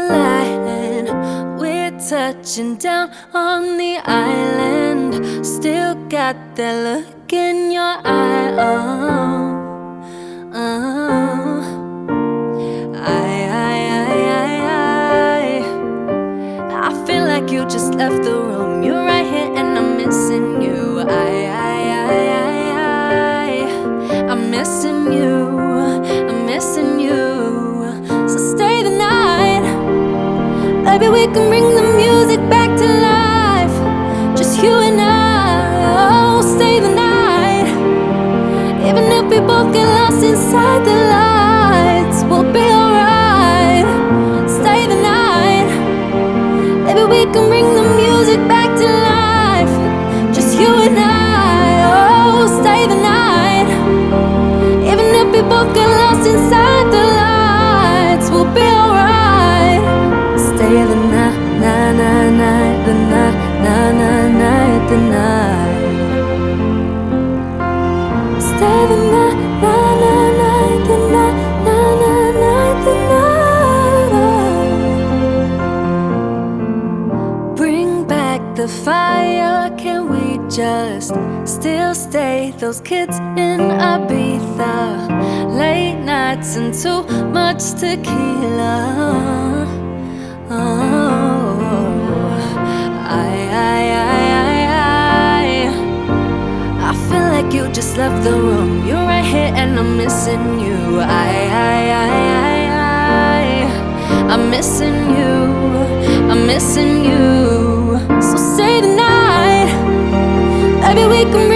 lying. We're touching down on the island. Still got that look in your eye. I feel like you just left the room. You're right here and I'm missing you. I'm missing you. I'm missing you. So stay the night. Maybe we can bring the music back to life. Just you and I. Oh, stay the night. Even if we both get lost inside the lights, we'll be alright. Stay the night. Maybe we can bring the music back to life. Just you and I. Oh, stay the night. Even if we both get lost inside the lights, we'll be alright. Stay the night, the night, the night. Stay the night, the night, the night. Bring back the fire, can we just still stay those kids in Ibiza? Late nights and too much tequila. I feel like you just left the room. You're right here and I'm missing you. I'm missing you. I'm missing you. So stay the night. Maybe we can